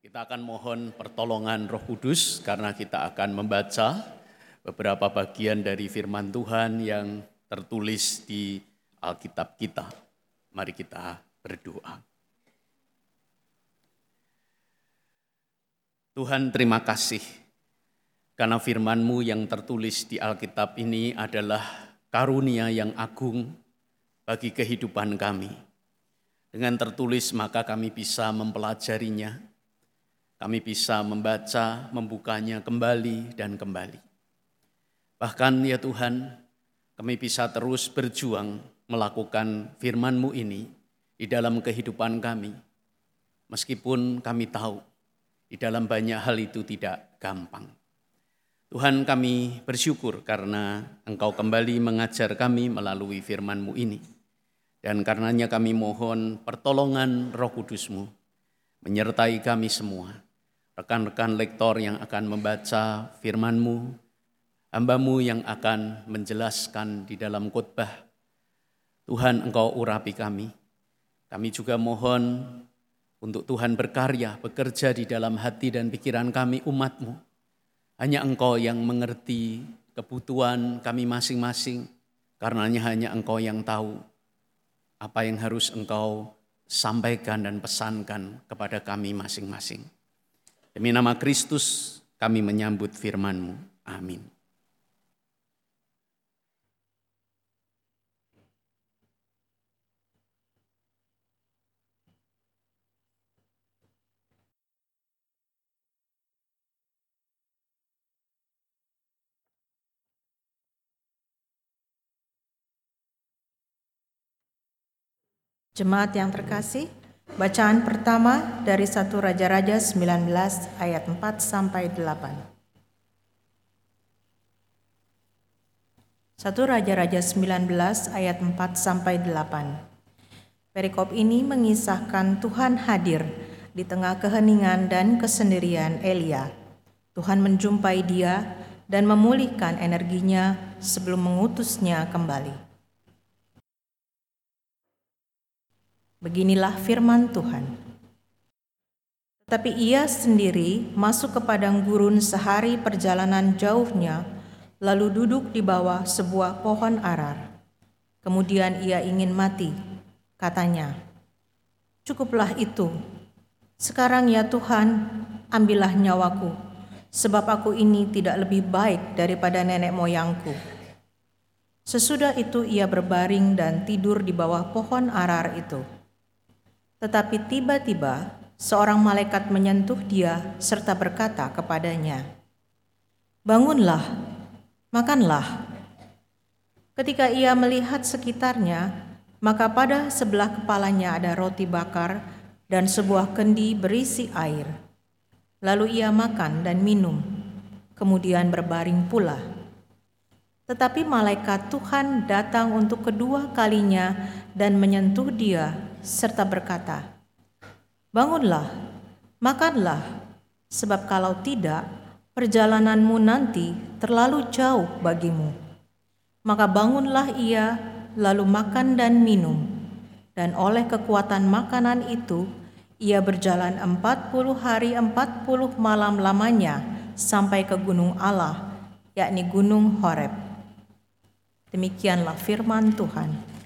Kita akan mohon pertolongan Roh Kudus karena kita akan membaca beberapa bagian dari firman Tuhan yang tertulis di Alkitab kita. Mari kita berdoa. Tuhan, terima kasih karena firman-Mu yang tertulis di Alkitab ini adalah karunia yang agung bagi kehidupan kami. Dengan tertulis maka kami bisa mempelajarinya, kami bisa membaca, membukanya kembali dan kembali. Bahkan ya Tuhan, kami bisa terus berjuang melakukan firman-Mu ini di dalam kehidupan kami. Meskipun kami tahu di dalam banyak hal itu tidak gampang. Tuhan, kami bersyukur karena Engkau kembali mengajar kami melalui firman-Mu ini. Dan karenanya kami mohon pertolongan Roh Kudus-Mu menyertai kami semua. Rekan-rekan lektor yang akan membaca firman-Mu, hamba-Mu yang akan menjelaskan di dalam khotbah. Tuhan, Engkau urapi kami. Kami juga mohon untuk Tuhan berkarya, bekerja di dalam hati dan pikiran kami umat-Mu. Hanya Engkau yang mengerti kebutuhan kami masing-masing, karenanya hanya Engkau yang tahu apa yang harus Engkau sampaikan dan pesankan kepada kami masing-masing. Demi nama Kristus kami menyambut firman-Mu. Amin. Jemaat yang terkasih, bacaan pertama dari 1 Raja-Raja 19 ayat 4-8. 1 Raja-Raja 19 ayat 4-8. Perikop ini mengisahkan Tuhan hadir di tengah keheningan dan kesendirian Elia. Tuhan menjumpai dia dan memulihkan energinya sebelum mengutusnya kembali. Beginilah firman Tuhan. Tetapi ia sendiri masuk ke padang gurun sehari perjalanan jauhnya, lalu duduk di bawah sebuah pohon arar. Kemudian ia ingin mati. Katanya, "Cukuplah itu. Sekarang ya Tuhan, ambillah nyawaku, sebab aku ini tidak lebih baik daripada nenek moyangku." Sesudah itu ia berbaring dan tidur di bawah pohon arar itu. Tetapi tiba-tiba seorang malaikat menyentuh dia serta berkata kepadanya, "Bangunlah, makanlah." Ketika ia melihat sekitarnya, maka pada sebelah kepalanya ada roti bakar dan sebuah kendi berisi air. Lalu ia makan dan minum, kemudian berbaring pula. Tetapi malaikat Tuhan datang untuk kedua kalinya dan menyentuh dia serta berkata, "Bangunlah, makanlah, sebab kalau tidak, perjalananmu nanti terlalu jauh bagimu." Maka bangunlah ia, lalu makan dan minum, dan oleh kekuatan makanan itu, ia berjalan 40 hari 40 malam lamanya sampai ke gunung Allah, yakni gunung Horeb. Demikianlah firman Tuhan.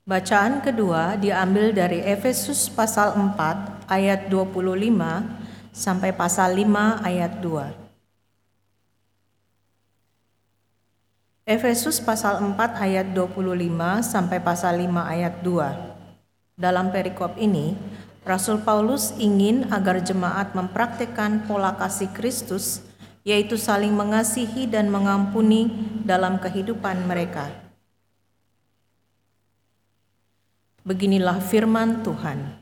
Bacaan kedua diambil dari Efesus pasal 4 ayat 25 sampai pasal 5 ayat 2. Efesus pasal 4 ayat 25 sampai pasal 5 ayat 2. Dalam perikop ini, Rasul Paulus ingin agar jemaat mempraktikkan pola kasih Kristus, yaitu saling mengasihi dan mengampuni dalam kehidupan mereka. Beginilah firman Tuhan.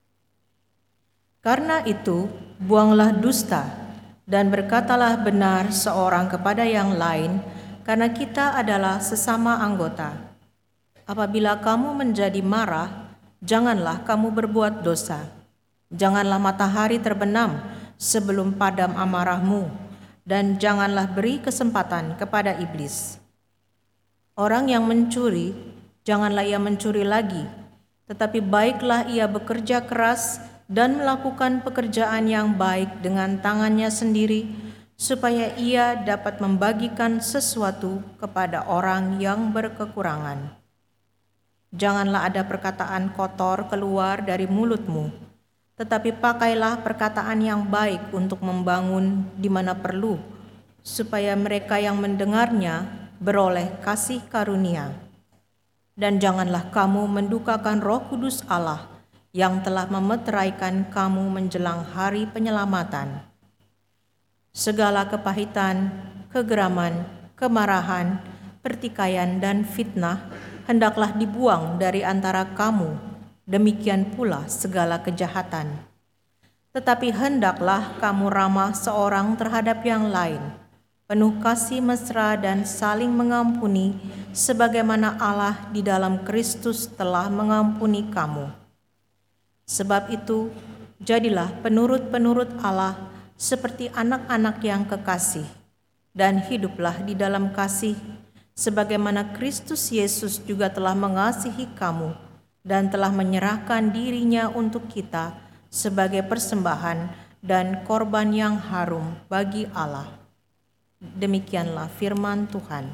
Karena itu, buanglah dusta dan berkatalah benar seorang kepada yang lain, karena kita adalah sesama anggota. Apabila kamu menjadi marah, janganlah kamu berbuat dosa. Janganlah matahari terbenam sebelum padam amarahmu, dan janganlah beri kesempatan kepada iblis. Orang yang mencuri, janganlah ia mencuri lagi, tetapi baiklah ia bekerja keras dan melakukan pekerjaan yang baik dengan tangannya sendiri, supaya ia dapat membagikan sesuatu kepada orang yang berkekurangan. Janganlah ada perkataan kotor keluar dari mulutmu, tetapi pakailah perkataan yang baik untuk membangun di mana perlu, supaya mereka yang mendengarnya beroleh kasih karunia. Dan janganlah kamu mendukakan Roh Kudus Allah yang telah memeteraikan kamu menjelang hari penyelamatan. Segala kepahitan, kegeraman, kemarahan, pertikaian, dan fitnah hendaklah dibuang dari antara kamu, demikian pula segala kejahatan. Tetapi hendaklah kamu ramah seorang terhadap yang lain, penuh kasih mesra dan saling mengampuni, sebagaimana Allah di dalam Kristus telah mengampuni kamu. Sebab itu, jadilah penurut-penurut Allah seperti anak-anak yang kekasih, dan hiduplah di dalam kasih, sebagaimana Kristus Yesus juga telah mengasihi kamu dan telah menyerahkan dirinya untuk kita sebagai persembahan dan korban yang harum bagi Allah. Demikianlah firman Tuhan.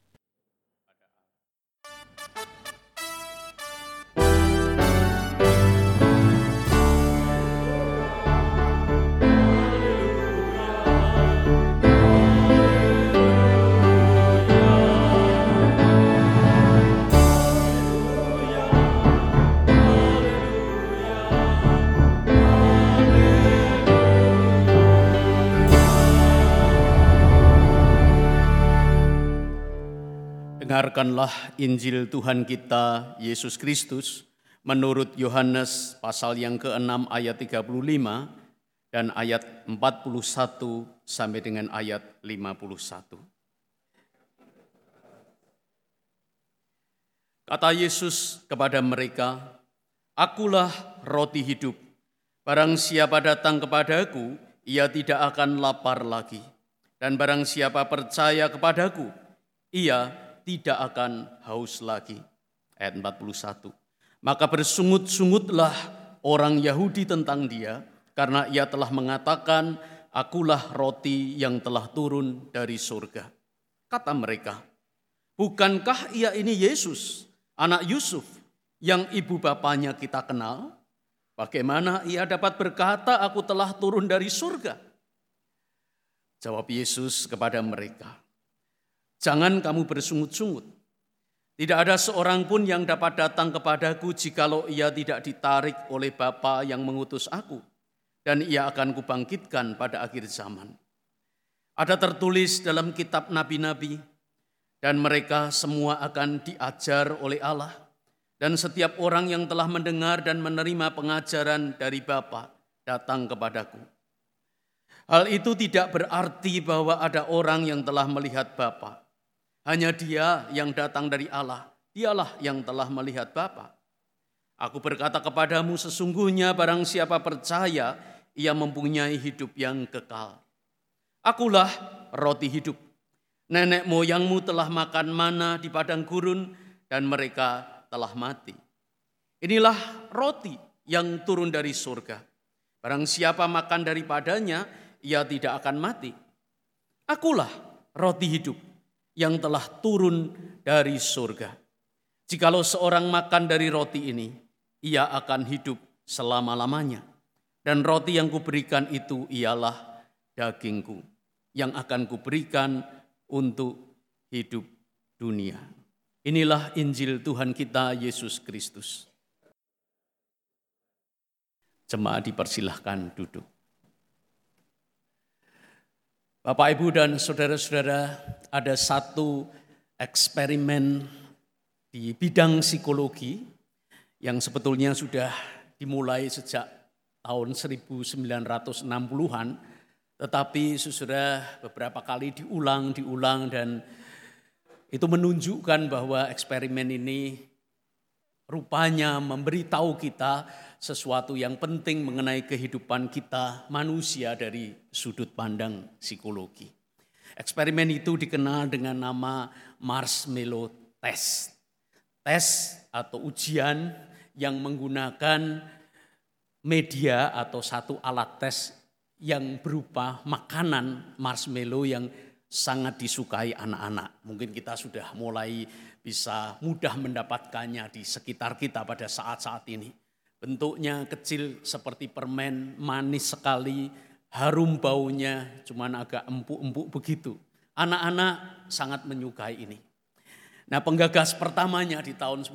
Dengarkanlah Injil Tuhan kita Yesus Kristus menurut Yohanes pasal yang ke-6 ayat 35 dan ayat 41 sampai dengan ayat 51. Kata Yesus kepada mereka, "Akulah roti hidup. Barang siapa datang kepadaku, ia tidak akan lapar lagi. Dan barang siapa percaya kepadaku, ia tidak akan haus lagi." Ayat 41. Maka bersungut-sungutlah orang Yahudi tentang dia, karena ia telah mengatakan, "Akulah roti yang telah turun dari surga." Kata mereka, "Bukankah ia ini Yesus, anak Yusuf, yang ibu bapanya kita kenal? Bagaimana ia dapat berkata, 'Aku telah turun dari surga'?" Jawab Yesus kepada mereka, "Jangan kamu bersungut-sungut. Tidak ada seorang pun yang dapat datang kepadaku jikalau ia tidak ditarik oleh Bapa yang mengutus aku, dan ia akan kubangkitkan pada akhir zaman. Ada tertulis dalam kitab nabi-nabi, dan mereka semua akan diajar oleh Allah, dan setiap orang yang telah mendengar dan menerima pengajaran dari Bapa datang kepadaku. Hal itu tidak berarti bahwa ada orang yang telah melihat Bapa. Hanya Dia yang datang dari Allah, Dialah yang telah melihat Bapa. Aku berkata kepadamu, sesungguhnya barang siapa percaya, ia mempunyai hidup yang kekal. Akulah roti hidup. Nenek moyangmu telah makan mana di padang gurun, dan mereka telah mati. Inilah roti yang turun dari surga. Barang siapa makan daripadanya, ia tidak akan mati. Akulah roti hidup yang telah turun dari surga. Jikalau seorang makan dari roti ini, ia akan hidup selama-lamanya. Dan roti yang kuberikan itu ialah dagingku, yang akan kuberikan untuk hidup dunia. Inilah Injil Tuhan kita Yesus Kristus. Jemaat dipersilahkan duduk. Bapak, Ibu, dan saudara-saudara, ada satu eksperimen di bidang psikologi yang sebetulnya sudah dimulai sejak tahun 1960-an, tetapi sudah beberapa kali diulang dan itu menunjukkan bahwa eksperimen ini rupanya memberitahu kita sesuatu yang penting mengenai kehidupan kita manusia dari sudut pandang psikologi. Eksperimen itu dikenal dengan nama marshmallow test. Tes atau ujian yang menggunakan media atau satu alat tes yang berupa makanan marshmallow yang sangat disukai anak-anak. Mungkin kita sudah mulai bisa mudah mendapatkannya di sekitar kita pada saat-saat ini. Bentuknya kecil seperti permen, manis sekali, harum baunya, cuman agak empuk-empuk begitu. Anak-anak sangat menyukai ini. Nah, penggagas pertamanya di tahun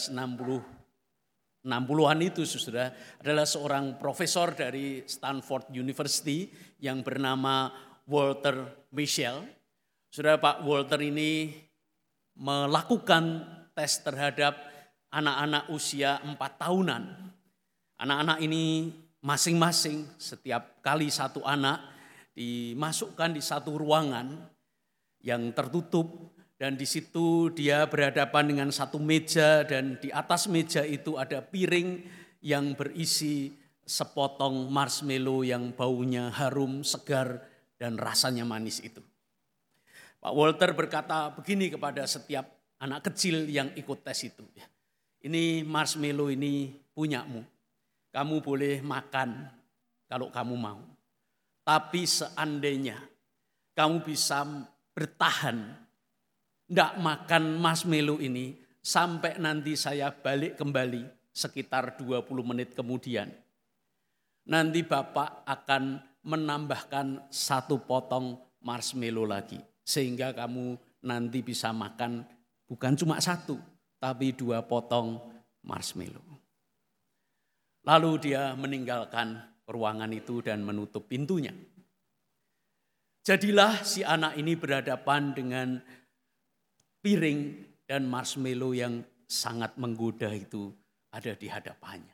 1960-an itu saudara adalah seorang profesor dari Stanford University yang bernama Walter Mischel. Saudara, Pak Walter ini melakukan tes terhadap anak-anak usia 4 tahunan. Anak-anak ini masing-masing setiap kali satu anak dimasukkan di satu ruangan yang tertutup dan di situ dia berhadapan dengan satu meja dan di atas meja itu ada piring yang berisi sepotong marshmallow yang baunya harum, segar dan rasanya manis itu. Pak Walter berkata begini kepada setiap anak kecil yang ikut tes itu. Ini marshmallow ini punyamu. Kamu boleh makan kalau kamu mau. Tapi seandainya kamu bisa bertahan, tidak makan marshmallow ini sampai nanti saya balik kembali sekitar 20 menit kemudian. Nanti Bapak akan menambahkan 1 potong marshmallow lagi. Sehingga kamu nanti bisa makan bukan cuma 1, tapi 2 potong marshmallow. Lalu dia meninggalkan ruangan itu dan menutup pintunya. Jadilah si anak ini berhadapan dengan piring dan marshmallow yang sangat menggoda itu ada di hadapannya.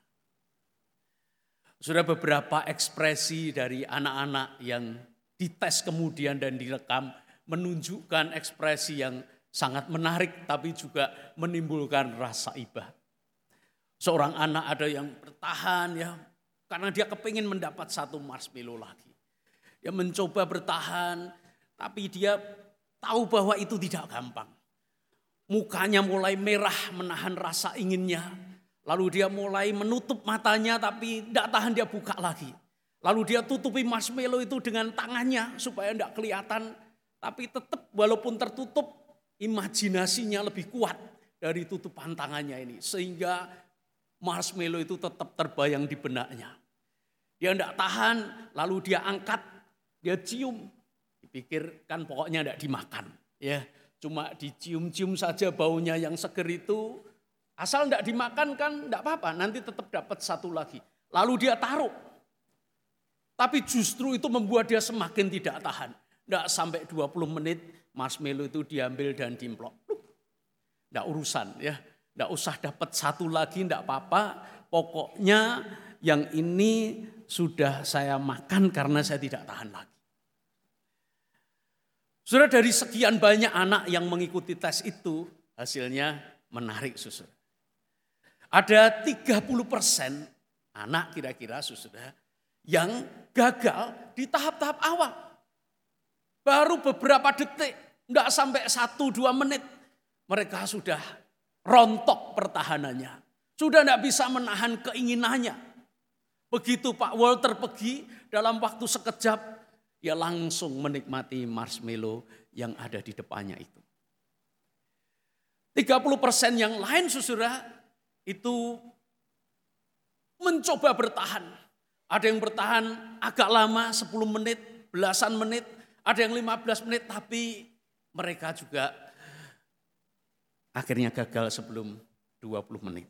Sudah beberapa ekspresi dari anak-anak yang dites kemudian dan direkam menunjukkan ekspresi yang sangat menarik tapi juga menimbulkan rasa iba. Seorang anak ada yang bertahan ya karena dia kepingin mendapat 1 marshmallow lagi. Dia mencoba bertahan tapi dia tahu bahwa itu tidak gampang. Mukanya mulai merah menahan rasa inginnya. Lalu dia mulai menutup matanya tapi tidak tahan dia buka lagi. Lalu dia tutupi marshmallow itu dengan tangannya supaya tidak kelihatan. Tapi tetap walaupun tertutup, imajinasinya lebih kuat dari tutupan tangannya ini. Sehingga marshmallow itu tetap terbayang di benaknya. Dia tidak tahan, lalu dia angkat, dia cium. Dipikirkan pokoknya tidak dimakan. Ya, cuma dicium-cium saja baunya yang seger itu. Asal tidak dimakan kan tidak apa-apa, nanti tetap dapat 1 lagi. Lalu dia taruh. Tapi justru itu membuat dia semakin tidak tahan. Tidak sampai 20 menit marshmallow itu diambil dan dimplok. Tidak urusan ya. Tidak usah dapat 1 lagi, tidak apa-apa. Pokoknya yang ini sudah saya makan karena saya tidak tahan lagi. Saudara, dari sekian banyak anak yang mengikuti tes itu, hasilnya menarik saudara. Ada 30% anak kira-kira saudara yang gagal di tahap-tahap awal. Baru beberapa detik, tidak sampai 1-2 menit, mereka sudah rontok pertahanannya. Sudah tidak bisa menahan keinginannya. Begitu Pak Walter pergi, dalam waktu sekejap, dia langsung menikmati marshmallow yang ada di depannya itu. 30% yang lain saudara itu mencoba bertahan. Ada yang bertahan agak lama 10 menit, belasan menit, ada yang 15 menit tapi mereka juga akhirnya gagal sebelum 20 menit.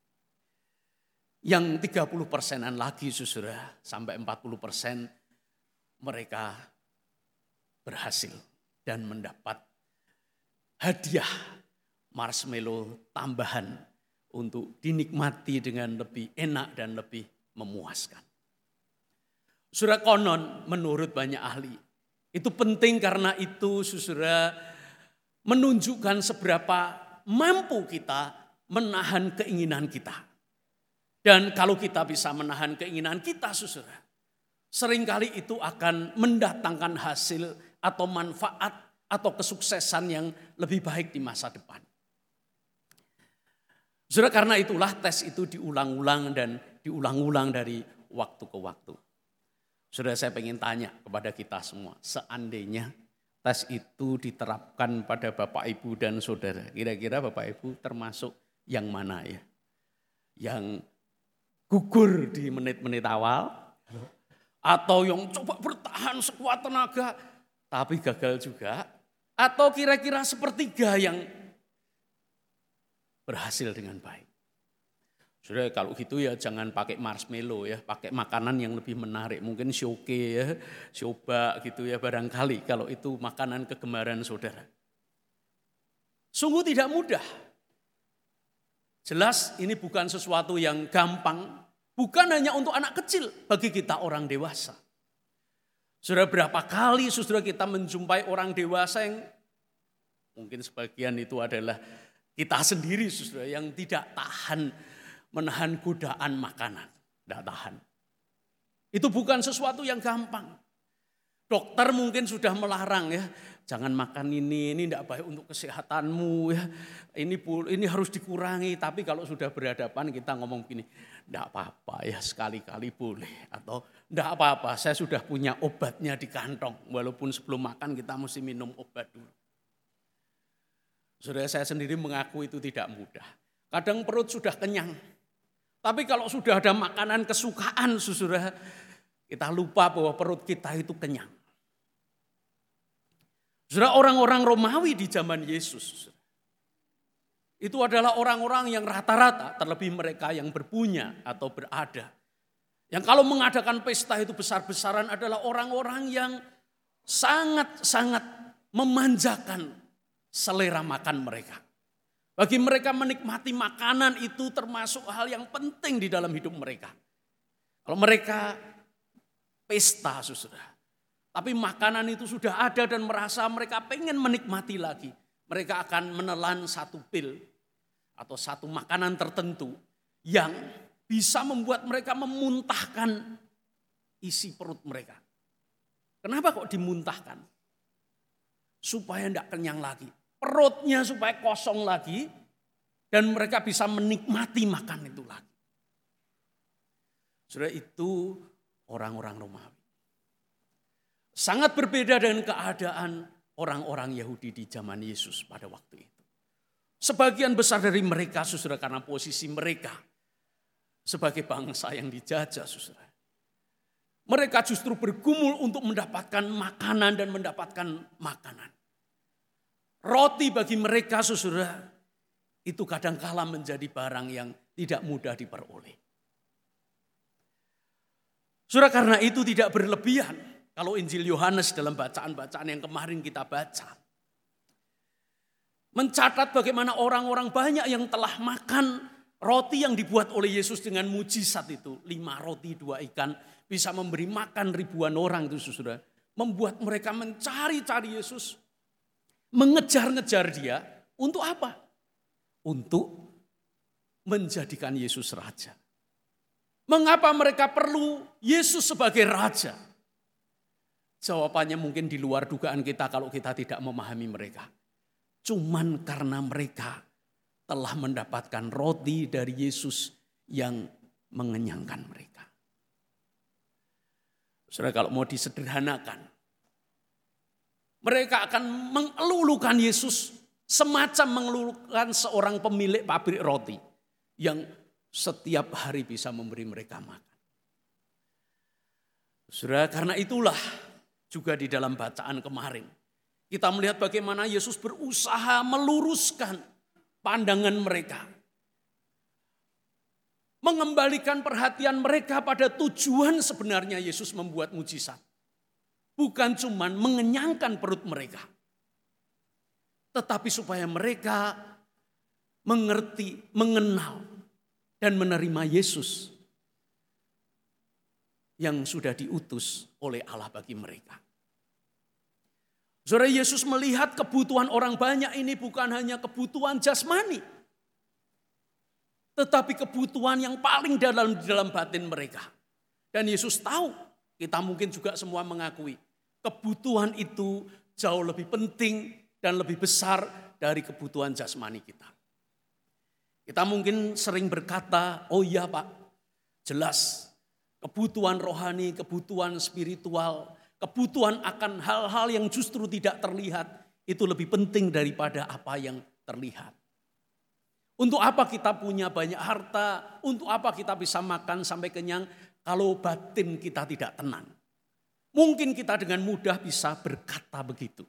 Yang 30%-an lagi saudara sampai 40% mereka berhasil dan mendapat hadiah marshmallow tambahan untuk dinikmati dengan lebih enak dan lebih memuaskan. Saudara, konon menurut banyak ahli, itu penting karena itu saudara menunjukkan seberapa mampu kita menahan keinginan kita. Dan kalau kita bisa menahan keinginan kita saudara, seringkali itu akan mendatangkan hasil atau manfaat atau kesuksesan yang lebih baik di masa depan. Saudara, karena itulah tes itu diulang-ulang dan diulang-ulang dari waktu ke waktu. Saudara, saya pengen tanya kepada kita semua, seandainya tes itu diterapkan pada Bapak Ibu dan saudara, kira-kira Bapak Ibu termasuk yang mana ya? Yang gugur di menit-menit awal, atau yang coba bertahan sekuat tenaga tapi gagal juga, atau kira-kira sepertiga yang berhasil dengan baik. Saudara, kalau gitu ya jangan pakai marshmallow ya, pakai makanan yang lebih menarik, mungkin sioke ya, coba gitu ya barangkali kalau itu makanan kegemaran saudara. Sungguh tidak mudah. Jelas ini bukan sesuatu yang gampang, bukan hanya untuk anak kecil, bagi kita orang dewasa. Saudara, berapa kali saudara kita menjumpai orang dewasa yang mungkin sebagian itu adalah kita sendiri saudara yang tidak tahan menahan godaan makanan, tidak tahan. Itu bukan sesuatu yang gampang. Dokter mungkin sudah melarang ya, jangan makan ini tidak baik untuk kesehatanmu ya. Ini harus dikurangi, tapi kalau sudah berhadapan kita ngomong gini, tidak apa-apa ya sekali-kali boleh. Atau tidak apa-apa, saya sudah punya obatnya di kantong. Walaupun sebelum makan kita mesti minum obat dulu. Saudara, saya sendiri mengaku itu tidak mudah. Kadang perut sudah kenyang. Tapi kalau sudah ada makanan kesukaan saudara, kita lupa bahwa perut kita itu kenyang. Saudara, orang-orang Romawi di zaman Yesus itu adalah orang-orang yang rata-rata, terlebih mereka yang berpunya atau berada. Yang kalau mengadakan pesta itu besar-besaran adalah orang-orang yang sangat-sangat memanjakan selera makan mereka. Bagi mereka menikmati makanan itu termasuk hal yang penting di dalam hidup mereka. Kalau mereka pesta saudara, tapi makanan itu sudah ada dan merasa mereka pengen menikmati lagi. Mereka akan menelan satu pil atau satu makanan tertentu yang bisa membuat mereka memuntahkan isi perut mereka. Kenapa kok dimuntahkan? Supaya tidak kenyang lagi. Perutnya supaya kosong lagi dan mereka bisa menikmati makan itu lagi. Saudara, itu orang-orang Romawi. Sangat berbeda dengan keadaan orang-orang Yahudi di zaman Yesus pada waktu itu. Sebagian besar dari mereka saudara karena posisi mereka sebagai bangsa yang dijajah saudara. Mereka justru bergumul untuk mendapatkan makanan dan mendapatkan makanan. Roti bagi mereka saudara itu kadangkala menjadi barang yang tidak mudah diperoleh. Saudara, karena itu tidak berlebihan. Kalau Injil Yohanes dalam bacaan-bacaan yang kemarin kita baca, mencatat bagaimana orang-orang banyak yang telah makan roti yang dibuat oleh Yesus dengan mujizat itu. 5 roti 2 ikan bisa memberi makan ribuan orang itu saudara. Membuat mereka mencari-cari Yesus. Mengejar-ngejar dia untuk apa? Untuk menjadikan Yesus raja. Mengapa mereka perlu Yesus sebagai raja? Jawabannya mungkin di luar dugaan kita kalau kita tidak memahami mereka. Cuman karena mereka telah mendapatkan roti dari Yesus yang mengenyangkan mereka. Saudara, kalau mau disederhanakan, mereka akan mengelulukan Yesus Semacam mengeluhkan seorang pemilik pabrik roti yang setiap hari bisa memberi mereka makan. Saudara, karena itulah juga di dalam bacaan kemarin kita melihat bagaimana Yesus berusaha meluruskan pandangan mereka. Mengembalikan perhatian mereka pada tujuan sebenarnya Yesus membuat mujizat. Bukan cuma mengenyangkan perut mereka. Tetapi supaya mereka mengerti, mengenal, dan menerima Yesus yang sudah diutus oleh Allah bagi mereka. Saudara, Yesus melihat kebutuhan orang banyak ini bukan hanya kebutuhan jasmani, tetapi kebutuhan yang paling dalam di dalam batin mereka. Dan Yesus tahu, kita mungkin juga semua mengakui, kebutuhan itu jauh lebih penting dan lebih besar dari kebutuhan jasmani kita. Kita mungkin sering berkata, oh iya Pak, jelas kebutuhan rohani, kebutuhan spiritual, kebutuhan akan hal-hal yang justru tidak terlihat, itu lebih penting daripada apa yang terlihat. Untuk apa kita punya banyak harta, untuk apa kita bisa makan sampai kenyang kalau batin kita tidak tenang. Mungkin kita dengan mudah bisa berkata begitu.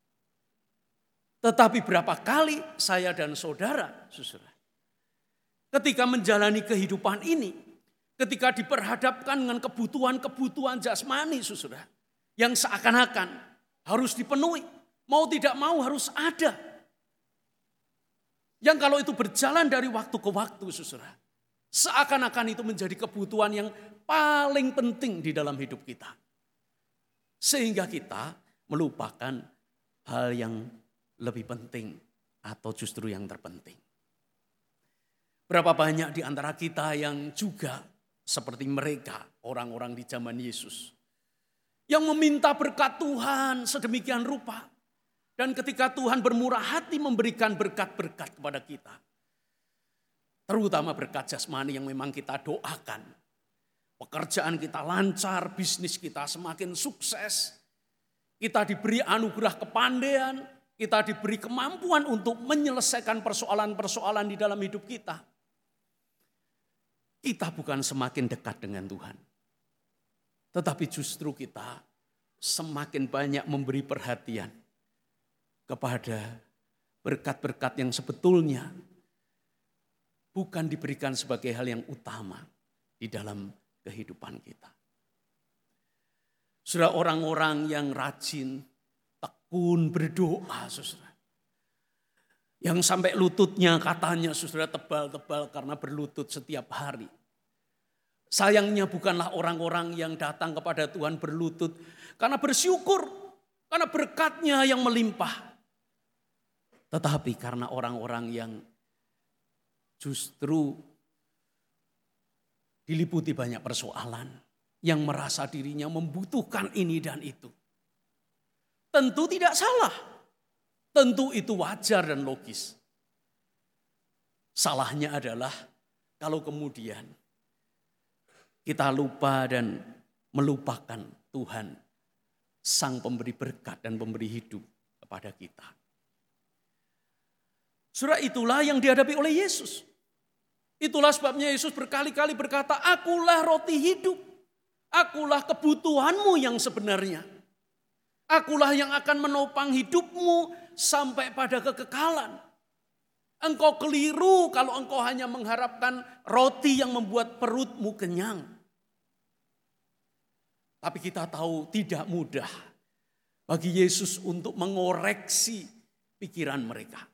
Tetapi berapa kali saya dan saudara, ketika menjalani kehidupan ini, ketika diperhadapkan dengan kebutuhan-kebutuhan jasmani, yang seakan-akan harus dipenuhi, mau tidak mau harus ada. Yang kalau itu berjalan dari waktu ke waktu, seakan-akan itu menjadi kebutuhan yang paling penting di dalam hidup kita. Sehingga kita melupakan hal yang lebih penting atau justru yang terpenting. Berapa banyak di antara kita yang juga seperti mereka, orang-orang di zaman Yesus, yang meminta berkat Tuhan sedemikian rupa. Dan ketika Tuhan bermurah hati memberikan berkat-berkat kepada kita, terutama berkat jasmani yang memang kita doakan, pekerjaan kita lancar, bisnis kita semakin sukses, kita diberi anugerah kepandaian, kita diberi kemampuan untuk menyelesaikan persoalan-persoalan di dalam hidup kita. Kita bukan semakin dekat dengan Tuhan, tetapi justru kita semakin banyak memberi perhatian kepada berkat-berkat yang sebetulnya bukan diberikan sebagai hal yang utama di dalam kehidupan kita. Saudara, orang-orang yang rajin, tekun berdoa, saudara, yang sampai lututnya katanya saudara tebal-tebal karena berlutut setiap hari. Sayangnya bukanlah orang-orang yang datang kepada Tuhan berlutut karena bersyukur, karena berkatnya yang melimpah. Tetapi karena orang-orang yang justru diliputi banyak persoalan, yang merasa dirinya membutuhkan ini dan itu. Tentu tidak salah, tentu itu wajar dan logis. Salahnya adalah kalau kemudian kita lupa dan melupakan Tuhan, Sang Pemberi berkat dan pemberi hidup kepada kita. Saudara, itulah yang dihadapi oleh Yesus. Itulah sebabnya Yesus berkali-kali berkata, akulah roti hidup. Akulah kebutuhanmu yang sebenarnya. Akulah yang akan menopang hidupmu sampai pada kekekalan. Engkau keliru kalau engkau hanya mengharapkan roti yang membuat perutmu kenyang. Tapi kita tahu tidak mudah bagi Yesus untuk mengoreksi pikiran mereka.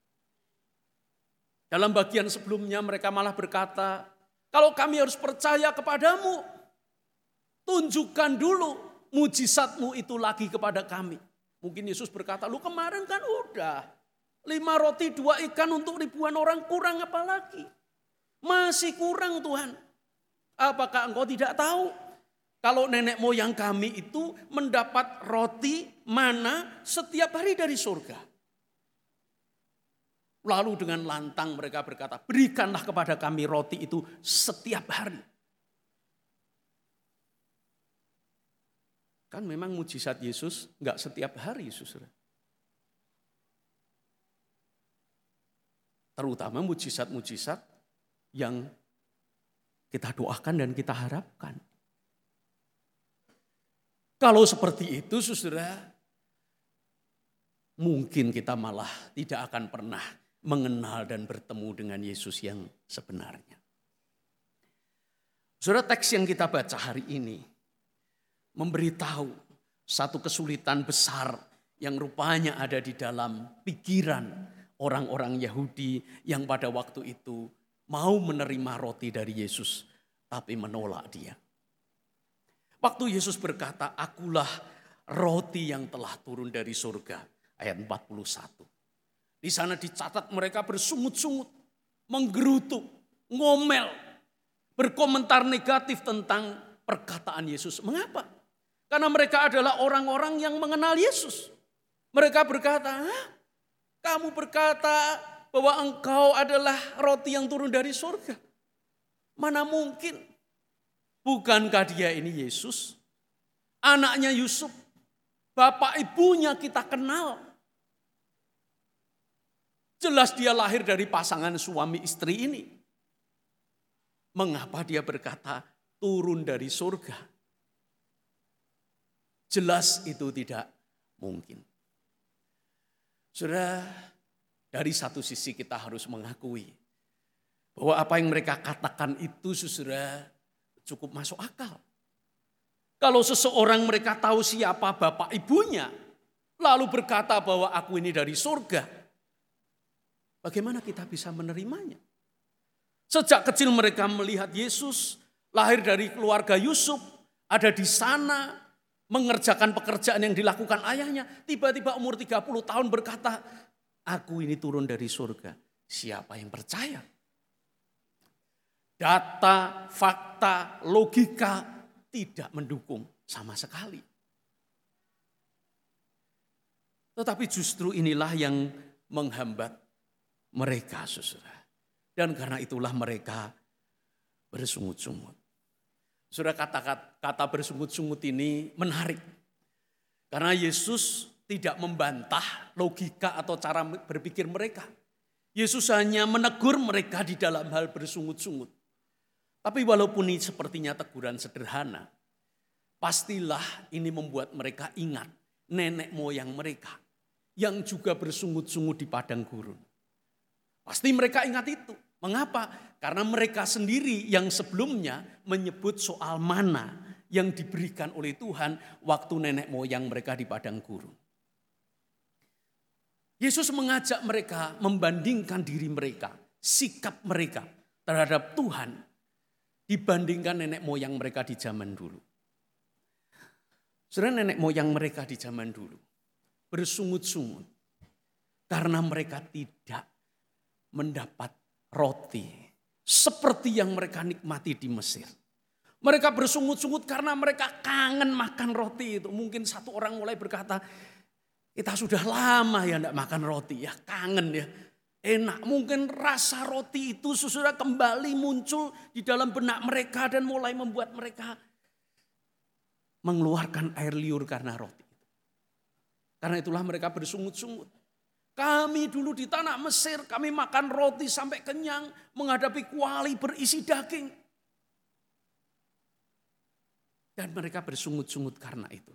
Dalam bagian sebelumnya mereka malah berkata, kalau kami harus percaya kepadamu, tunjukkan dulu mujizatmu itu lagi kepada kami. Mungkin Yesus berkata, lu kemarin kan udah 5 roti 2 ikan untuk ribuan orang, kurang apa lagi? Masih kurang Tuhan. Apakah engkau tidak tahu? Kalau nenek moyang kami itu mendapat roti mana setiap hari dari surga. Lalu dengan lantang mereka berkata, berikanlah kepada kami roti itu setiap hari. Kan memang mujizat Yesus enggak setiap hari, saudara. terutama mujizat-mujizat yang kita doakan dan kita harapkan. Kalau seperti itu, saudara, mungkin kita malah tidak akan pernah mengenal dan bertemu dengan Yesus yang sebenarnya. Saudara, teks yang kita baca hari ini memberitahu satu kesulitan besar yang rupanya ada di dalam pikiran orang-orang Yahudi yang pada waktu itu mau menerima roti dari Yesus, tapi menolak dia. Waktu Yesus berkata, "Akulah roti yang telah turun dari surga." Ayat 41. Di sana dicatat mereka bersungut-sungut, menggerutu, ngomel, berkomentar negatif tentang perkataan Yesus. Mengapa? Karena mereka adalah orang-orang yang mengenal Yesus. Mereka berkata, "Kamu berkata bahwa engkau adalah roti yang turun dari surga. Mana mungkin? Bukankah dia ini Yesus? Anaknya Yusuf, bapak ibunya kita kenal. Jelas dia lahir dari pasangan suami istri ini. Mengapa dia berkata turun dari surga?" Jelas itu tidak mungkin. Saudara, dari satu sisi kita harus mengakui bahwa apa yang mereka katakan itu, saudara, cukup masuk akal. Kalau seseorang mereka tahu siapa bapak ibunya, lalu berkata bahwa aku ini dari surga, bagaimana kita bisa menerimanya? Sejak kecil mereka melihat Yesus lahir dari keluarga Yusuf, ada di sana mengerjakan pekerjaan yang dilakukan ayahnya. Tiba-tiba umur 30 tahun berkata, aku ini turun dari surga. Siapa yang percaya? Data, fakta, logika tidak mendukung sama sekali. Tetapi justru inilah yang menghambat mereka, saudara. Dan karena itulah mereka bersungut-sungut. Saudara, kata bersungut-sungut ini menarik. Karena Yesus tidak membantah logika atau cara berpikir mereka. Yesus hanya menegur mereka di dalam hal bersungut-sungut. Tapi walaupun ini sepertinya teguran sederhana, pastilah ini membuat mereka ingat nenek moyang mereka yang juga bersungut-sungut di padang gurun. Pasti mereka ingat itu. Mengapa? Karena mereka sendiri yang sebelumnya menyebut soal mana yang diberikan oleh Tuhan waktu nenek moyang mereka di padang gurun. Yesus mengajak mereka membandingkan diri mereka, sikap mereka terhadap Tuhan dibandingkan nenek moyang mereka di zaman dulu. Saudara, nenek moyang mereka di zaman dulu bersungut-sungut karena mereka tidak mendapat roti seperti yang mereka nikmati di Mesir. Mereka bersungut-sungut karena mereka kangen makan roti itu. Mungkin satu orang mulai berkata, kita sudah lama ya tidak makan roti ya, kangen ya. Enak, mungkin rasa roti itu sudah kembali muncul di dalam benak mereka dan mulai membuat mereka mengeluarkan air liur karena roti itu. Karena itulah mereka bersungut-sungut. Kami dulu di tanah Mesir, kami makan roti sampai kenyang menghadapi kuali berisi daging. Dan mereka bersungut-sungut karena itu.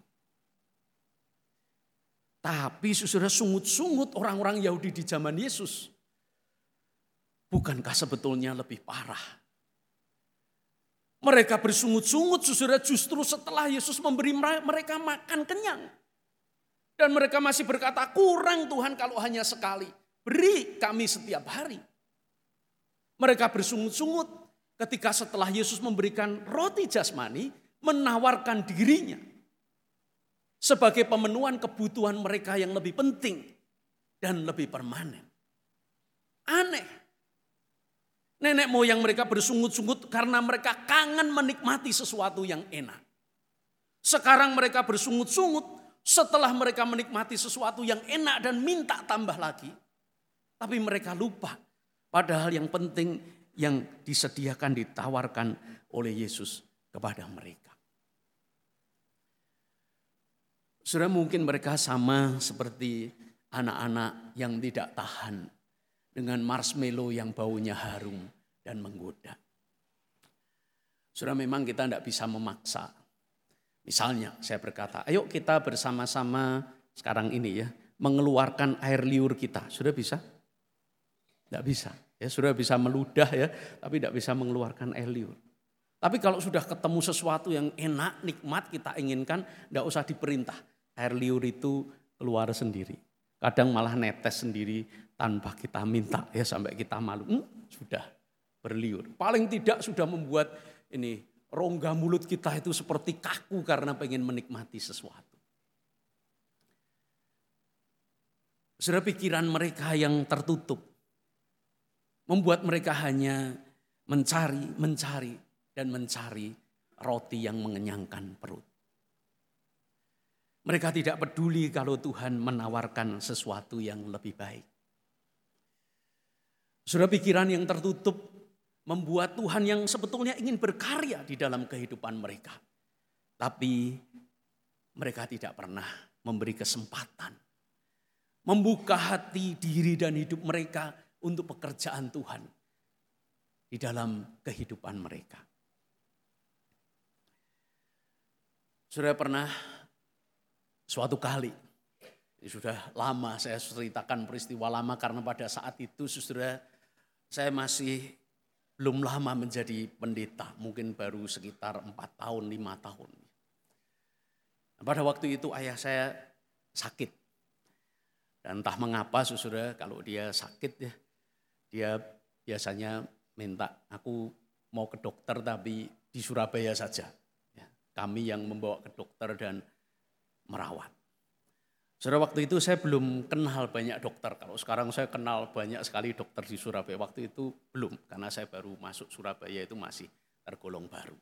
Tapi saudara, sungut-sungut orang-orang Yahudi di zaman Yesus, bukankah sebetulnya lebih parah? Mereka bersungut-sungut saudara justru setelah Yesus memberi mereka makan kenyang. Dan mereka masih berkata, kurang Tuhan kalau hanya sekali. Beri kami setiap hari. Mereka bersungut-sungut ketika setelah Yesus memberikan roti jasmani, menawarkan dirinya sebagai pemenuhan kebutuhan mereka yang lebih penting dan lebih permanen. Aneh. Nenek moyang mereka bersungut-sungut karena mereka kangen menikmati sesuatu yang enak. Sekarang mereka bersungut-sungut setelah mereka menikmati sesuatu yang enak dan minta tambah lagi. Tapi mereka lupa padahal yang penting yang disediakan, ditawarkan oleh Yesus kepada mereka. Saudara, mungkin mereka sama seperti anak-anak yang tidak tahan dengan marshmallow yang baunya harum dan menggoda. Saudara, memang kita tidak bisa memaksa. Misalnya saya berkata, ayo kita bersama-sama sekarang ini ya, mengeluarkan air liur kita. Sudah bisa? Tidak bisa. Ya, sudah bisa meludah ya, tapi tidak bisa mengeluarkan air liur. Tapi kalau sudah ketemu sesuatu yang enak, nikmat kita inginkan, tidak usah diperintah. Air liur itu keluar sendiri. Kadang malah netes sendiri tanpa kita minta ya, sampai kita malu. Sudah berliur. Paling tidak sudah membuat ini rongga mulut kita itu seperti kaku karena pengen menikmati sesuatu. Saudara, pikiran mereka yang tertutup membuat mereka hanya mencari roti yang mengenyangkan perut. Mereka tidak peduli kalau Tuhan menawarkan sesuatu yang lebih baik. Saudara, pikiran yang tertutup membuat Tuhan yang sebetulnya ingin berkarya di dalam kehidupan mereka. Tapi mereka tidak pernah memberi kesempatan. Membuka hati, diri dan hidup mereka untuk pekerjaan Tuhan di dalam kehidupan mereka. Saudara, pernah suatu kali, ini sudah lama saya ceritakan peristiwa lama karena pada saat itu saudara saya masih belum lama menjadi pendeta, mungkin baru sekitar 4 tahun, 5 tahun. Pada waktu itu ayah saya sakit. Dan entah mengapa saudara kalau dia sakit ya, dia biasanya minta aku mau ke dokter tapi di Surabaya saja. Ya, kami yang membawa ke dokter dan merawat. Saudara, waktu itu saya belum kenal banyak dokter. Kalau sekarang saya kenal banyak sekali dokter di Surabaya. Waktu itu belum, karena saya baru masuk Surabaya itu masih tergolong baru.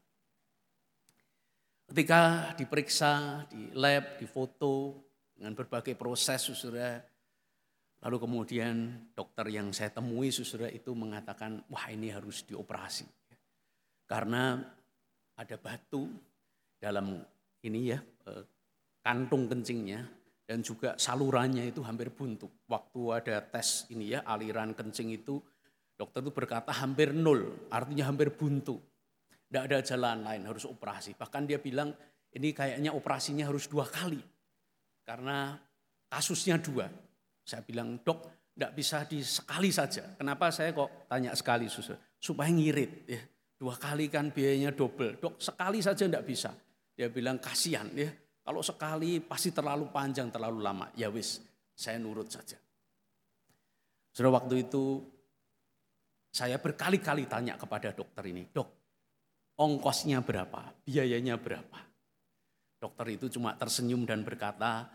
Ketika diperiksa, di lab, difoto dengan berbagai proses saudara, lalu kemudian dokter yang saya temui saudara itu mengatakan, wah ini harus dioperasi. Karena ada batu dalam ini ya, kantung kencingnya. Dan juga salurannya itu hampir buntu. Waktu ada tes ini ya, aliran kencing itu, dokter itu berkata hampir nol, artinya hampir buntu. Tidak ada jalan lain, harus operasi. Bahkan dia bilang ini kayaknya operasinya harus 2 kali. Karena kasusnya 2. Saya bilang, dok tidak bisa di sekali saja. Kenapa saya kok tanya sekali supaya ngirit. Ya. 2 kali kan biayanya double. Dok sekali saja tidak bisa. Dia bilang kasihan ya. Kalau sekali pasti terlalu panjang, terlalu lama. Ya wis, saya nurut saja. Saudara, waktu itu saya berkali-kali tanya kepada dokter ini, dok, ongkosnya berapa, biayanya berapa? Dokter itu cuma tersenyum dan berkata,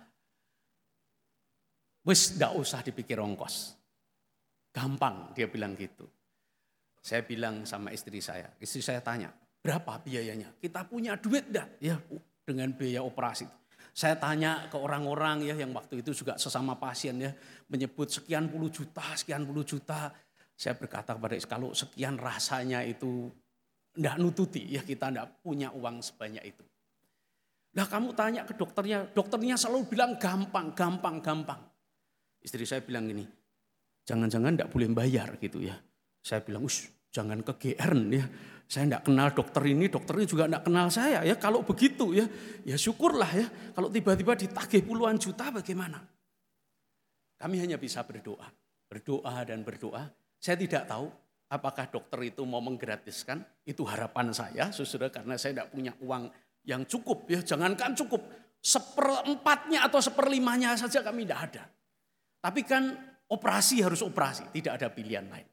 wis gak usah dipikir ongkos. Gampang, dia bilang gitu. Saya bilang sama istri saya tanya, berapa biayanya? Kita punya duit enggak? Ya, dengan biaya operasi. Saya tanya ke orang-orang ya yang waktu itu juga sesama pasien ya, menyebut sekian puluh juta. Saya berkata kepada kalau sekian rasanya itu enggak nututi ya, kita enggak punya uang sebanyak itu. Nah, kamu tanya ke dokternya selalu bilang gampang. Istri saya bilang gini, jangan-jangan enggak boleh bayar gitu ya. Saya bilang, jangan kegeeran ya. Saya enggak kenal dokternya juga enggak kenal saya ya. Kalau begitu ya syukurlah ya. Kalau tiba-tiba ditagih puluhan juta bagaimana? Kami hanya bisa berdoa. Berdoa. Saya tidak tahu apakah dokter itu mau menggratiskan. Itu harapan saya, saudara, karena saya enggak punya uang yang cukup ya. Jangankan cukup, 1/4-nya atau 1/5-nya saja kami enggak ada. Tapi kan operasi harus operasi, tidak ada pilihan lain.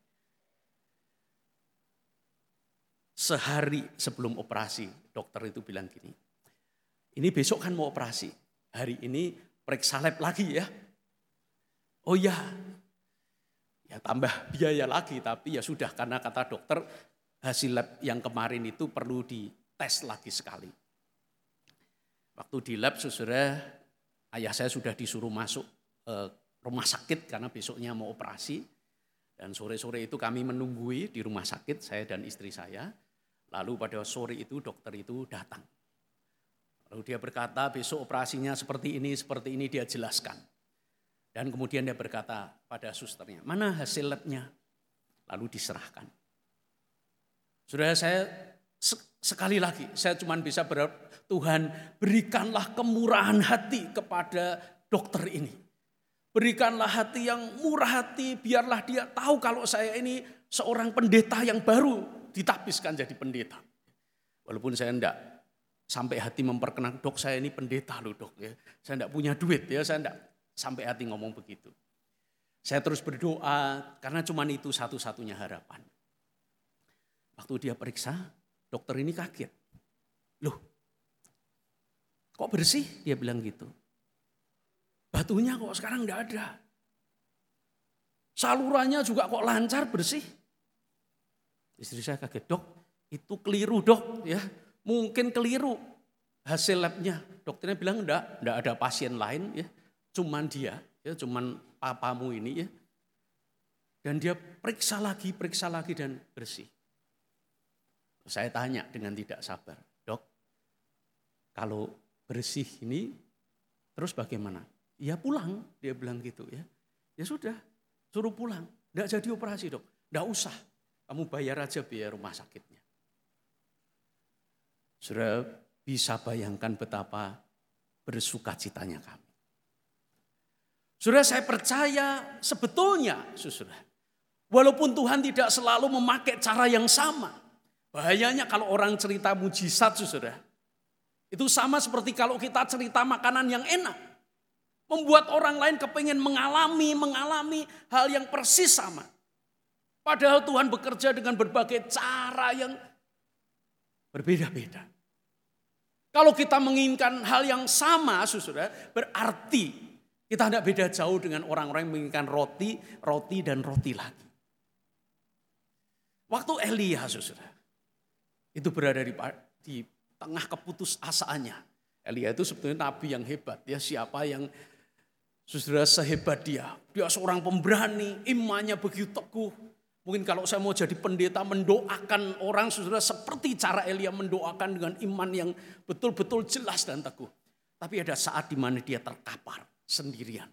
Sehari sebelum operasi, dokter itu bilang gini, ini besok kan mau operasi, hari ini periksa lab lagi ya. Oh ya tambah biaya lagi, tapi ya sudah karena kata dokter hasil lab yang kemarin itu perlu dites lagi sekali. Waktu di lab saudara, ayah saya sudah disuruh masuk rumah sakit karena besoknya mau operasi. Dan sore-sore itu kami menunggui di rumah sakit, saya dan istri saya. Lalu pada sore itu dokter itu datang. Lalu dia berkata besok operasinya seperti ini dia jelaskan. Dan kemudian dia berkata pada susternya, mana hasil labnya? Lalu diserahkan. Saudara, saya sekali lagi, saya cuma bisa berdoa, Tuhan berikanlah kemurahan hati kepada dokter ini. Berikanlah hati yang murah hati, biarlah dia tahu kalau saya ini seorang pendeta yang baru ditapiskan jadi pendeta. Walaupun saya enggak sampai hati memperkenalkan, dok saya ini pendeta loh dok. Ya. Saya enggak punya duit, ya saya enggak sampai hati ngomong begitu. Saya terus berdoa karena cuma itu satu-satunya harapan. Waktu dia periksa, dokter ini kaget. Loh, kok bersih? Dia bilang gitu. Batunya kok sekarang enggak ada. Salurannya juga kok lancar, bersih. Istri saya kaget, dok itu keliru dok. Ya, mungkin keliru hasil labnya. Dokternya bilang enggak ada pasien lain ya. Cuman dia, ya cuman papamu ini ya. Dan dia periksa lagi dan bersih. Saya tanya dengan tidak sabar, dok, kalau bersih ini terus bagaimana? Ya pulang, dia bilang gitu ya. Ya sudah, suruh pulang. Enggak jadi operasi dok, enggak usah. Kamu bayar aja biaya rumah sakitnya. Saudara bisa bayangkan betapa bersukacitanya kami. Saudara, saya percaya sebetulnya, saudara, walaupun Tuhan tidak selalu memakai cara yang sama. Bahayanya kalau orang cerita mujizat, saudara. Itu sama seperti kalau kita cerita makanan yang enak. Membuat orang lain kepengen mengalami hal yang persis sama. Padahal Tuhan bekerja dengan berbagai cara yang berbeda-beda. Kalau kita menginginkan hal yang sama, saudara, berarti kita tidak beda jauh dengan orang-orang yang menginginkan roti dan roti lagi. Waktu Elia, saudara, itu berada di tengah keputusasaannya. Elia itu sebetulnya nabi yang hebat. Ya, siapa yang saudara sehebat dia? Dia seorang pemberani, imannya begitu teguh. Mungkin kalau saya mau jadi pendeta mendoakan orang, saudara, seperti cara Elia mendoakan dengan iman yang betul-betul jelas dan teguh. Tapi ada saat di mana dia terkapar sendirian.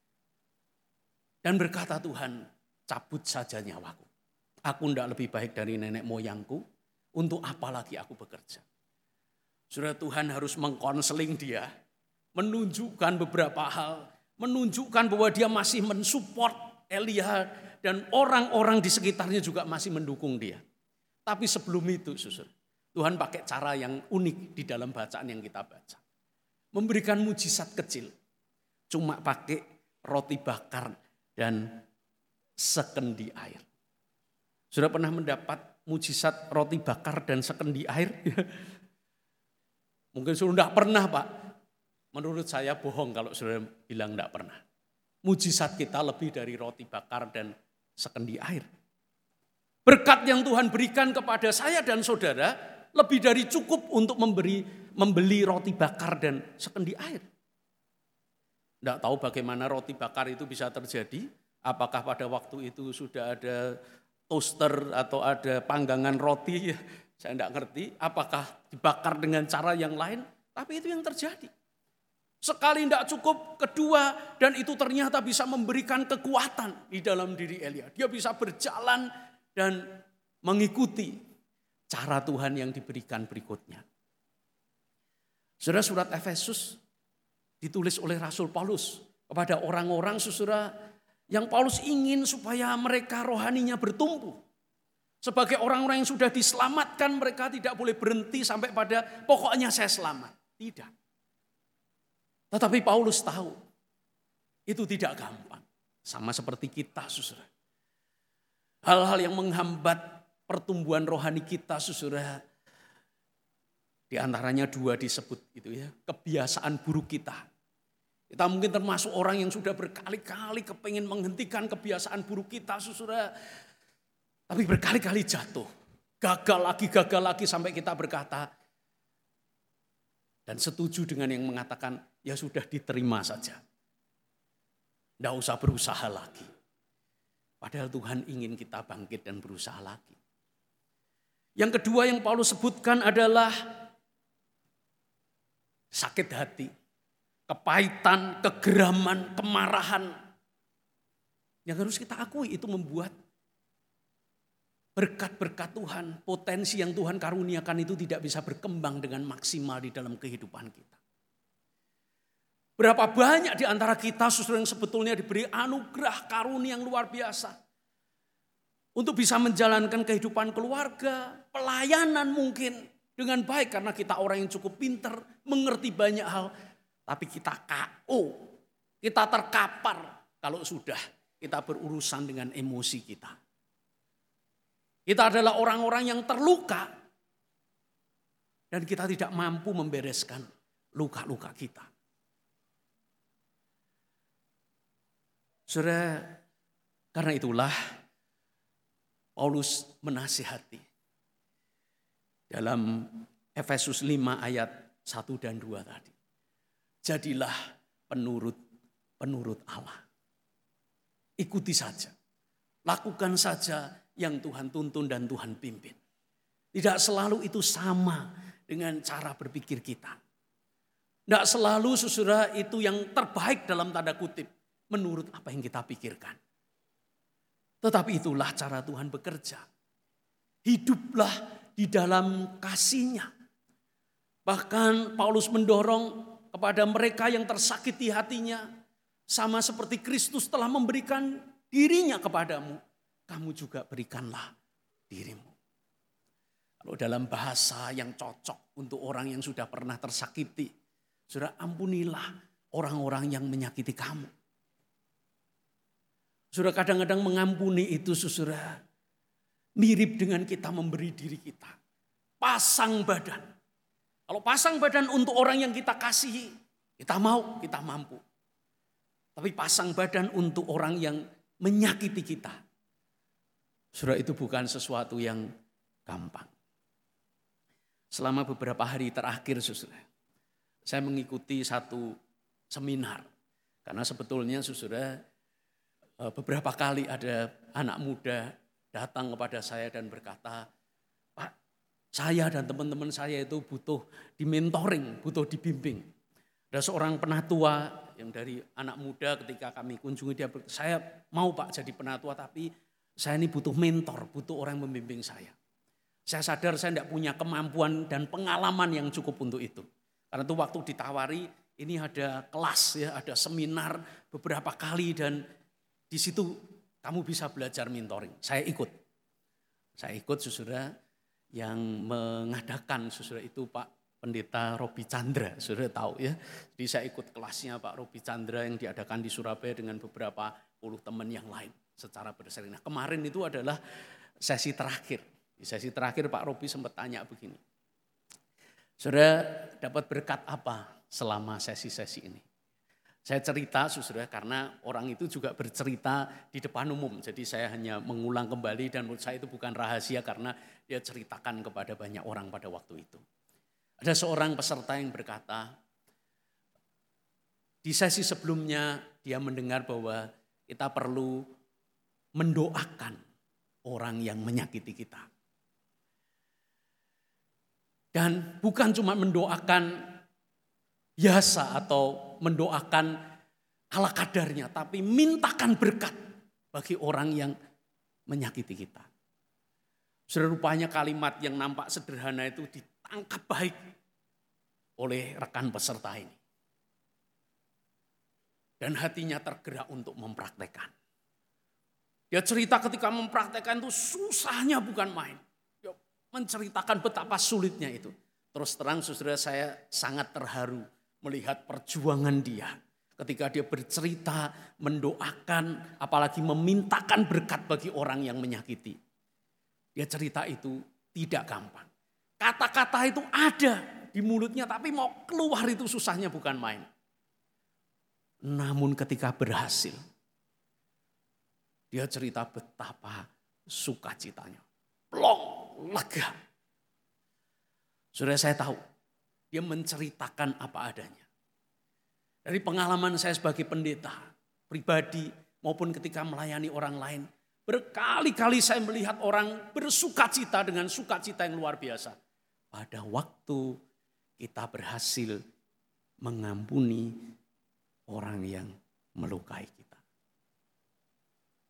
Dan berkata, Tuhan, cabut saja nyawaku. Aku tidak lebih baik dari nenek moyangku. Untuk apa lagi aku bekerja? Saudara, Tuhan harus mengkonseling dia. Menunjukkan beberapa hal. Menunjukkan bahwa dia masih mensupport Elia. Dan orang-orang di sekitarnya juga masih mendukung dia. Tapi sebelum itu, saudara, Tuhan pakai cara yang unik di dalam bacaan yang kita baca. Memberikan mujizat kecil. Cuma pakai roti bakar dan sekendi air. Sudah pernah mendapat mujizat roti bakar dan sekendi air? Mungkin sudah tidak pernah, Pak. Menurut saya bohong kalau sudah bilang tidak pernah. Mujizat kita lebih dari roti bakar dan sekendi air. Berkat yang Tuhan berikan kepada saya dan saudara lebih dari cukup untuk membeli roti bakar dan sekendi air. Tidak tahu bagaimana roti bakar itu bisa terjadi. Apakah pada waktu itu sudah ada toaster atau ada panggangan roti? Saya tidak ngerti. Apakah dibakar dengan cara yang lain? Tapi itu yang terjadi. Sekali tidak cukup, kedua, dan itu ternyata bisa memberikan kekuatan di dalam diri Elia. Dia bisa berjalan dan mengikuti cara Tuhan yang diberikan berikutnya. Saudara, surat Efesus ditulis oleh Rasul Paulus kepada orang-orang, saudara, yang Paulus ingin supaya mereka rohaninya bertumbuh. Sebagai orang-orang yang sudah diselamatkan, mereka tidak boleh berhenti sampai pada pokoknya saya selamat. Tidak. Tetapi Paulus tahu itu tidak gampang. Sama seperti kita, saudara. Hal-hal yang menghambat pertumbuhan rohani kita, saudara. Di antaranya dua disebut itu ya, kebiasaan buruk kita. Kita mungkin termasuk orang yang sudah berkali-kali kepengen menghentikan kebiasaan buruk kita, saudara. Tapi berkali-kali jatuh. Gagal lagi sampai kita berkata. Dan setuju dengan yang mengatakan, ya sudah diterima saja. Tidak usah berusaha lagi. Padahal Tuhan ingin kita bangkit dan berusaha lagi. Yang kedua yang Paulus sebutkan adalah sakit hati, kepahitan, kegeraman, kemarahan Yang harus kita akui itu membuat berkat-berkat Tuhan, potensi yang Tuhan karuniakan itu tidak bisa berkembang dengan maksimal di dalam kehidupan kita. Berapa banyak di antara kita saudara yang sebetulnya diberi anugerah karunia yang luar biasa. Untuk bisa menjalankan kehidupan keluarga, pelayanan mungkin dengan baik karena kita orang yang cukup pinter, mengerti banyak hal. Tapi kita KO, kita terkapar kalau sudah kita berurusan dengan emosi kita. Kita adalah orang-orang yang terluka dan kita tidak mampu membereskan luka-luka kita. Saudara, karena itulah Paulus menasihati dalam Efesus 5 ayat 1 dan 2 tadi. Jadilah penurut Allah. Ikuti saja, lakukan saja yang Tuhan tuntun dan Tuhan pimpin. Tidak selalu itu sama dengan cara berpikir kita. Tidak selalu saudara itu yang terbaik dalam tanda kutip menurut apa yang kita pikirkan. Tetapi itulah cara Tuhan bekerja. Hiduplah di dalam kasih-Nya. Bahkan Paulus mendorong kepada mereka yang tersakiti hatinya, sama seperti Kristus telah memberikan dirinya kepadamu, kamu juga berikanlah dirimu. Kalau dalam bahasa yang cocok untuk orang yang sudah pernah tersakiti, saudara, ampunilah orang-orang yang menyakiti kamu. Saudara, kadang-kadang mengampuni itu saudara mirip dengan kita memberi diri kita. Pasang badan. Kalau pasang badan untuk orang yang kita kasihi, kita mau, kita mampu. Tapi pasang badan untuk orang yang menyakiti kita, saudara, itu bukan sesuatu yang gampang. Selama beberapa hari terakhir saudara, saya mengikuti satu seminar. Karena sebetulnya saudara, beberapa kali ada anak muda datang kepada saya dan berkata, Pak, saya dan teman-teman saya itu butuh dimentoring, butuh dibimbing. Ada seorang penatua yang dari anak muda ketika kami kunjungi dia, saya mau Pak jadi penatua tapi saya ini butuh mentor, butuh orang yang membimbing saya. Saya sadar saya tidak punya kemampuan dan pengalaman yang cukup untuk itu. Karena itu waktu ditawari ini ada kelas ya, ada seminar beberapa kali dan di situ kamu bisa belajar mentoring. Saya ikut saudara yang mengadakan saudara itu Pak Pendeta Robi Chandra, saudara tahu ya. Jadi saya ikut kelasnya Pak Robi Chandra yang diadakan di Surabaya dengan beberapa puluh teman yang lain secara bersering. Nah, kemarin itu adalah sesi terakhir. Di sesi terakhir Pak Robi sempat tanya begini. Saudara dapat berkat apa selama sesi-sesi ini? Saya cerita saudara karena orang itu juga bercerita di depan umum. Jadi saya hanya mengulang kembali dan menurut saya itu bukan rahasia karena dia ceritakan kepada banyak orang pada waktu itu. Ada seorang peserta yang berkata, di sesi sebelumnya dia mendengar bahwa kita perlu mendoakan orang yang menyakiti kita. Dan bukan cuma mendoakan biasa atau mendoakan ala kadarnya, tapi mintakan berkat bagi orang yang menyakiti kita. Saudara, rupanya kalimat yang nampak sederhana itu ditangkap baik oleh rekan peserta ini. Dan hatinya tergerak untuk mempraktekkan. Dia cerita ketika mempraktekkan itu susahnya bukan main. Dia menceritakan betapa sulitnya itu. Terus terang saudara, saya sangat terharu melihat perjuangan dia. Ketika dia bercerita, mendoakan, apalagi memintakan berkat bagi orang yang menyakiti. Dia cerita itu tidak gampang. Kata-kata itu ada di mulutnya, tapi mau keluar itu susahnya bukan main. Namun ketika berhasil, dia cerita betapa sukacitanya. Plong, lega. Saudara, saya tahu, dia menceritakan apa adanya. Dari pengalaman saya sebagai pendeta, pribadi maupun ketika melayani orang lain, berkali-kali saya melihat orang bersukacita dengan sukacita yang luar biasa. Pada waktu kita berhasil mengampuni orang yang melukai kita.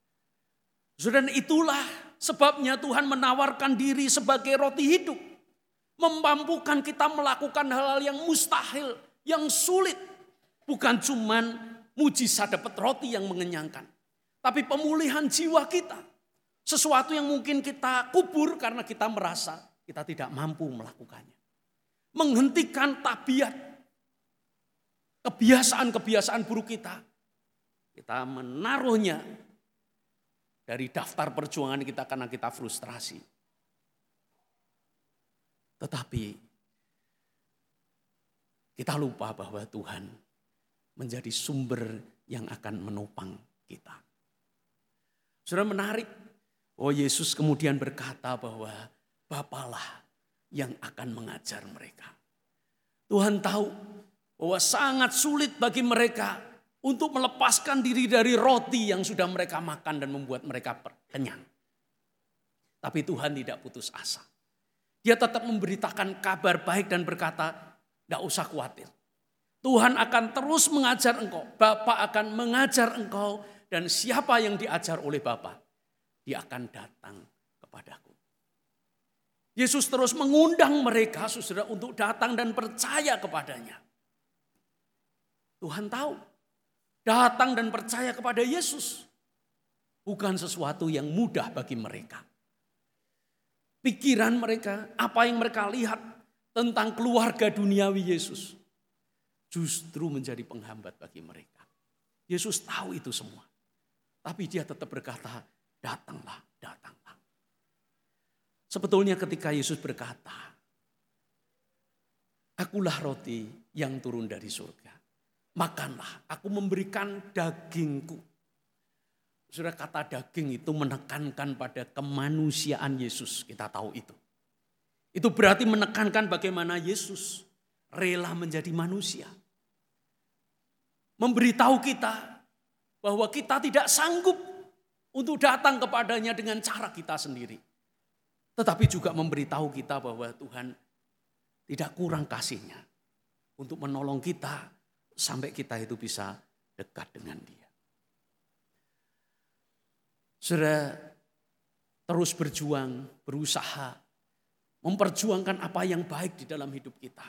Dan itulah sebabnya Tuhan menawarkan diri sebagai roti hidup. Memampukan kita melakukan hal-hal yang mustahil, yang sulit. Bukan cuman mujizat dapat roti yang mengenyangkan. Tapi pemulihan jiwa kita. Sesuatu yang mungkin kita kubur karena kita merasa kita tidak mampu melakukannya. Menghentikan tabiat, kebiasaan-kebiasaan buruk kita. Kita menaruhnya dari daftar perjuangan kita karena kita frustrasi. Tetapi kita lupa bahwa Tuhan menjadi sumber yang akan menopang kita. Sudah menarik. Oh, Yesus kemudian berkata bahwa Bapalah yang akan mengajar mereka. Tuhan tahu bahwa sangat sulit bagi mereka untuk melepaskan diri dari roti yang sudah mereka makan dan membuat mereka kenyang. Tapi Tuhan tidak putus asa. Dia tetap memberitakan kabar baik dan berkata, tidak usah khawatir. Tuhan akan terus mengajar engkau. Bapa akan mengajar engkau. Dan siapa yang diajar oleh Bapa, dia akan datang kepadaku. Yesus terus mengundang mereka, saudara, untuk datang dan percaya kepadanya. Tuhan tahu, datang dan percaya kepada Yesus bukan sesuatu yang mudah bagi mereka. Pikiran mereka, apa yang mereka lihat tentang keluarga duniawi Yesus justru menjadi penghambat bagi mereka. Yesus tahu itu semua. Tapi dia tetap berkata, datanglah, datanglah. Sebetulnya ketika Yesus berkata, akulah roti yang turun dari surga. Makanlah, aku memberikan dagingku. Sudah kata daging itu menekankan pada kemanusiaan Yesus. Kita tahu itu. Itu berarti menekankan bagaimana Yesus rela menjadi manusia. Memberitahu kita bahwa kita tidak sanggup untuk datang kepadanya dengan cara kita sendiri. Tetapi juga memberitahu kita bahwa Tuhan tidak kurang kasihnya untuk menolong kita sampai kita itu bisa dekat dengan Dia. Saudara terus berjuang, berusaha, memperjuangkan apa yang baik di dalam hidup kita.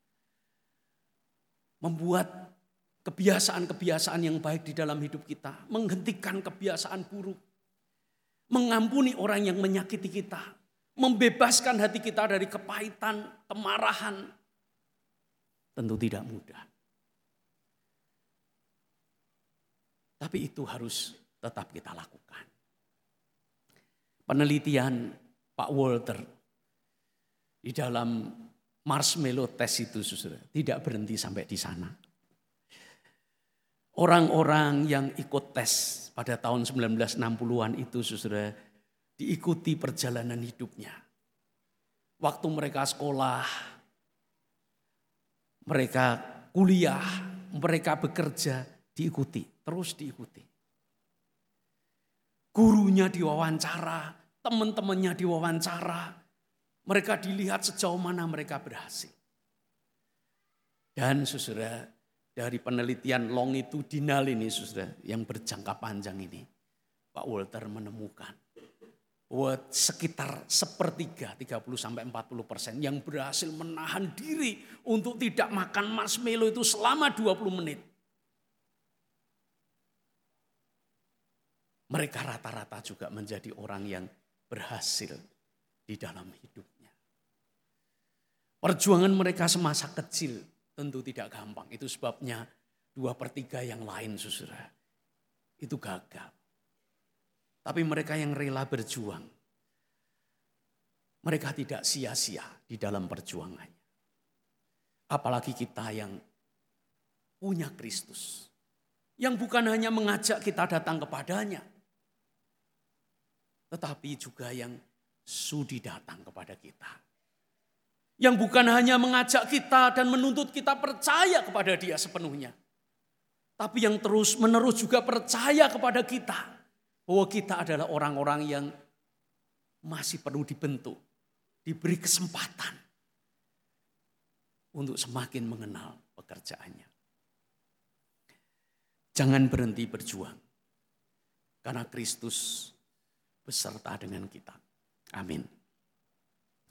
Membuat kebiasaan-kebiasaan yang baik di dalam hidup kita. Menghentikan kebiasaan buruk. Mengampuni orang yang menyakiti kita. Membebaskan hati kita dari kepahitan, kemarahan. Tentu tidak mudah. Tapi itu harus tetap kita lakukan. Penelitian Pak Walter di dalam marshmallow test itu, saudara, tidak berhenti sampai di sana. Orang-orang yang ikut tes pada tahun 1960-an itu, saudara, diikuti perjalanan hidupnya. Waktu mereka sekolah, mereka kuliah, mereka bekerja, diikuti, terus diikuti. Gurunya diwawancara, teman-temannya diwawancara. Mereka dilihat sejauh mana mereka berhasil. Dan saudara, dari penelitian longitudinal ini, saudara, yang berjangka panjang ini, Pak Walter menemukan bahwa sekitar sepertiga, 30-40% yang berhasil menahan diri untuk tidak makan marshmallow itu selama 20 menit. Mereka rata-rata juga menjadi orang yang berhasil di dalam hidupnya. Perjuangan mereka semasa kecil tentu tidak gampang. Itu sebabnya 2/3 yang lain, saudara, itu gagal. Tapi mereka yang rela berjuang, mereka tidak sia-sia di dalam perjuangannya. Apalagi kita yang punya Kristus, yang bukan hanya mengajak kita datang kepadanya, tetapi juga yang sudi datang kepada kita. Yang bukan hanya mengajak kita dan menuntut kita percaya kepada Dia sepenuhnya, tapi yang terus-menerus juga percaya kepada kita bahwa kita adalah orang-orang yang masih perlu dibentuk, diberi kesempatan untuk semakin mengenal pekerjaannya. Jangan berhenti berjuang, karena Kristus beserta dengan kita. Amin.